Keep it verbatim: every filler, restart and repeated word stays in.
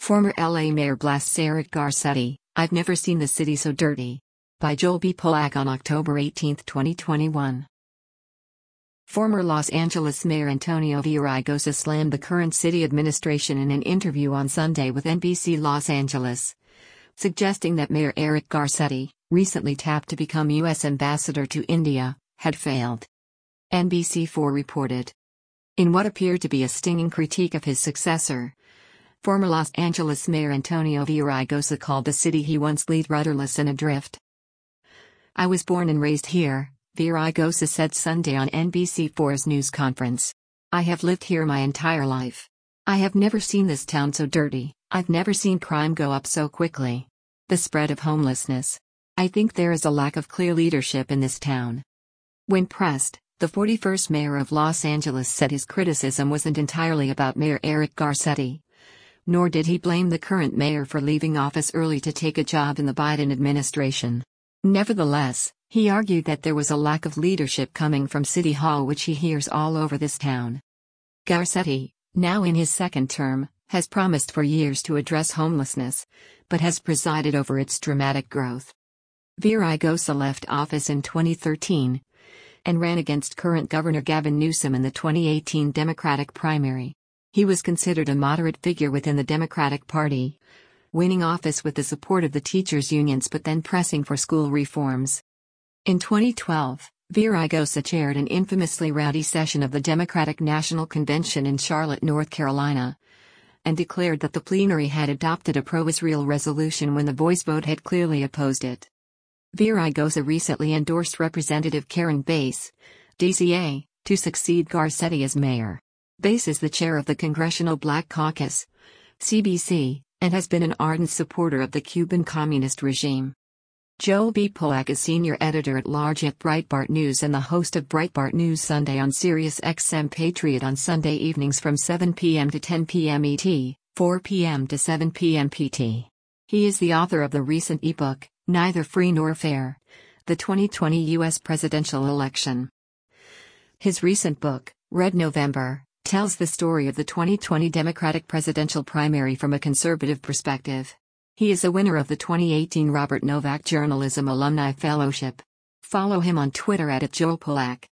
Former L A Mayor blasts Eric Garcetti, "I've never seen the city so dirty." By Joel B. Polak on October eighteenth, twenty twenty-one. Former Los Angeles Mayor Antonio Villaraigosa slammed the current city administration in an interview on Sunday with N B C Los Angeles, suggesting that Mayor Eric Garcetti, recently tapped to become U S ambassador to India, had failed. N B C four reported. In what appeared to be a stinging critique of his successor, former Los Angeles Mayor Antonio Villaraigosa called the city he once led rudderless and adrift. "I was born and raised here," Villaraigosa said Sunday on N B C four's news conference. "I have lived here my entire life. I have never seen this town so dirty. I've never seen crime go up so quickly. The spread of homelessness. I think there is a lack of clear leadership in this town." When pressed, the forty-first mayor of Los Angeles said his criticism wasn't entirely about Mayor Eric Garcetti, nor did he blame the current mayor for leaving office early to take a job in the Biden administration. Nevertheless, he argued that there was a lack of leadership coming from City Hall, which he hears all over this town. Garcetti, now in his second term, has promised for years to address homelessness, but has presided over its dramatic growth. Villaraigosa left office in twenty thirteen and ran against current Governor Gavin Newsom in the twenty eighteen Democratic primary. He was considered a moderate figure within the Democratic Party, winning office with the support of the teachers' unions but then pressing for school reforms. In twenty twelve, Villaraigosa chaired an infamously rowdy session of the Democratic National Convention in Charlotte, North Carolina, and declared that the plenary had adopted a pro-Israel resolution when the voice vote had clearly opposed it. Villaraigosa recently endorsed Representative Karen Bass, D C A, to succeed Garcetti as mayor. Bass is the chair of the Congressional Black Caucus, C B C, and has been an ardent supporter of the Cuban communist regime. Joel B. Polak is senior editor-at-large at Breitbart News and the host of Breitbart News Sunday on Sirius X M Patriot on Sunday evenings from seven p m to ten p m E T, four p m to seven p m P T. He is the author of the recent ebook, Neither Free Nor Fair: The twenty twenty U S Presidential Election. His recent book, Red November, tells the story of the twenty twenty Democratic presidential primary from a conservative perspective. He is a winner of the twenty eighteen Robert Novak Journalism Alumni Fellowship. Follow him on Twitter at Joel Polak.